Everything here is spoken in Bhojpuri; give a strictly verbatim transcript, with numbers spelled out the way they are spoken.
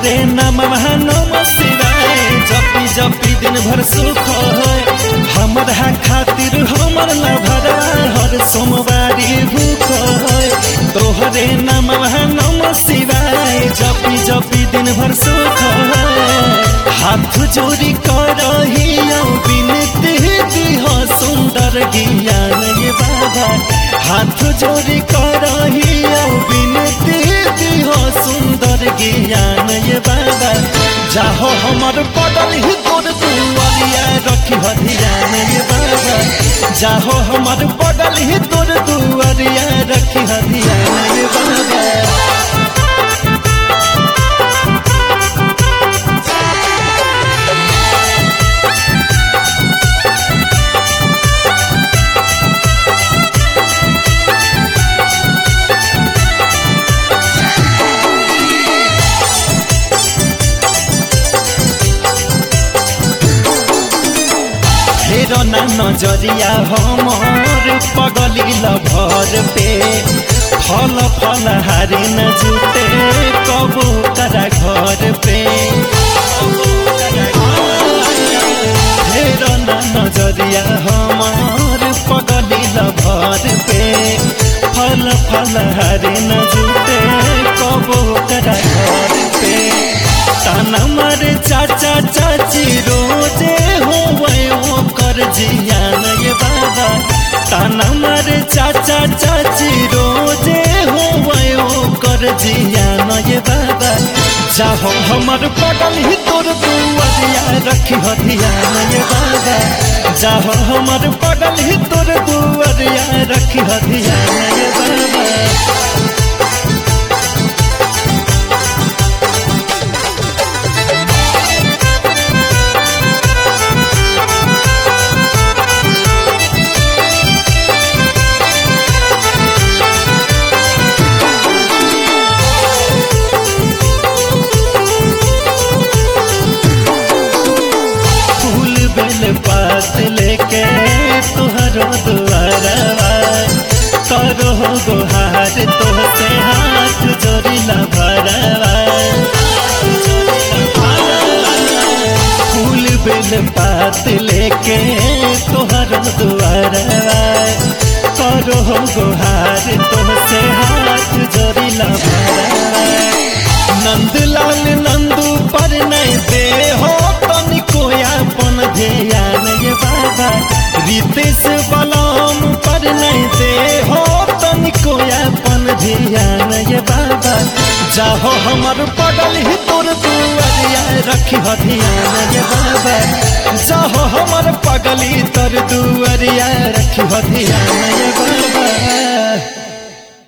तोहरे नाम नम शिवाय जपी जपी दिन भर सुख है हमारा खातिर हमर लभरा हर सोमवारी भूख है तोहरे नाम नम शिवाय जपी जपी दिन भर सुख है हाथ जोड़ी करही विनती दिह सुंदर ज्ञान ये बाबा हाथ जोड़ी करही विनती दिह सुंदर ज्ञान ये बाबा जाहो हमर पड़ल ही तोर दुआरिया रखी ध्यान ये बाबा जाहो हमर पड़ल ही तोर दुआरिया रखी ध्यान ये बाबा फेरो ना नजरिया हमर पगली लभर पे फल फल हारी न जुटे कबो करा घर पे फेरो ना नजरिया हमर पगली लभर पे फल फल हारी न जुटे कबो करा घर पे ताना मारे चाचा चाची रोजे हो वो कर जियान ये बाबा ताना मारे चाचा चाची रोजे हो वो कर जियान ये बाबा जाहो हमर पड़ल ही तोर दुआरिया रखी ध्यान ये बाबा जाहो हमर पड़ल ही तोर दुआरिया रखी ध्यान ये बाबा पात लेके तुहरो दुआरवा करो गुहार तोहसे हाथ जोड़िला भरवा फूल बेल पात लेके तुहरो दुआरवा करो गुहार तोहसे हाथ जोड़िला भरवा नंदलाल नंदू पर नहीं दे हो तनिको अपन ध्यान ये बाबा रितेश बलम पर नहीं दे हो तनिको अपन ध्यान ये बाबा जाहो हमर पड़ल ही तोर दुआरिया रखी ध्यान ये बाबा जाहो हमर पगली तोर दुआरिया रखी ध्यान ये बाबा।